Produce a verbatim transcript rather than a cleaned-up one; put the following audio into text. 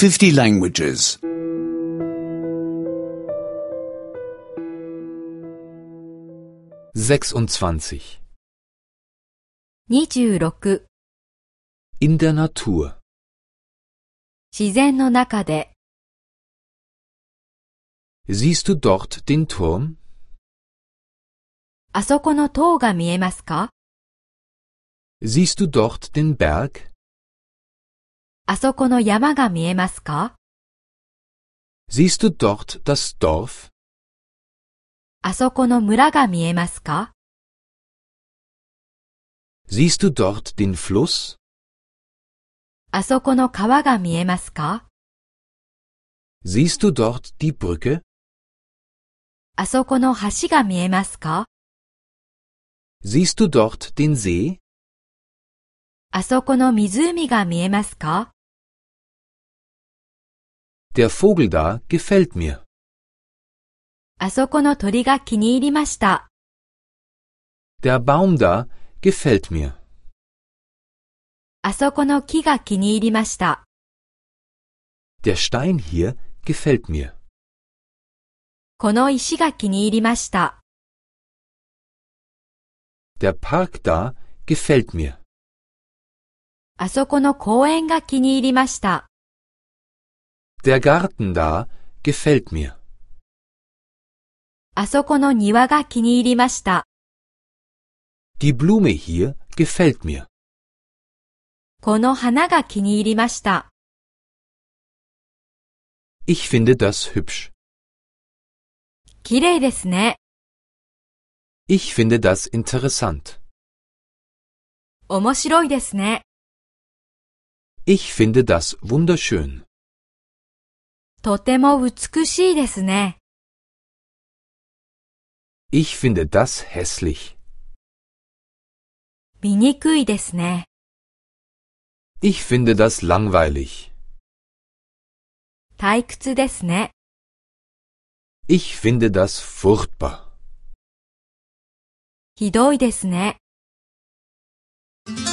fifty languages. sechsundzwanzig. にじゅうろく In der Natur. 自然の中で Siehst du dort den Turm? あそこの塔が見えますか？ Siehst du dort den Berg? あそこの山が見えますか？ Siehst du dort das Dorf? あそこの村が見えますか？ Siehst du dort den Fluss? あそこの川が見えますか？ Siehst du dort die Brücke? あそこの橋が見えますか？ Siehst du dort den See? あそこの湖が見えますか？ Der Vogel da gefällt mir. あそこの鳥が気に入りました。 Der Baum da gefällt mir. あそこの木が気に入りました。 Der Stein hier gefällt mir. この石が気に入りました。 Der Park da gefällt mir. あそこの公園が気に入りました。 Der Garten da gefällt mir. あそこの庭が気に入りました。 Die Blume hier gefällt mir. この花が気に入りました。 Ich finde das hübsch. きれいですね。 Ich finde das interessant. 面白いですね。 Ich finde das wunderschön. とても美しいですね。 Ich finde das hässlich. 醜いですね。 Ich finde das langweilig. 退屈ですね。 Ich finde das furchtbar. ひどいですね。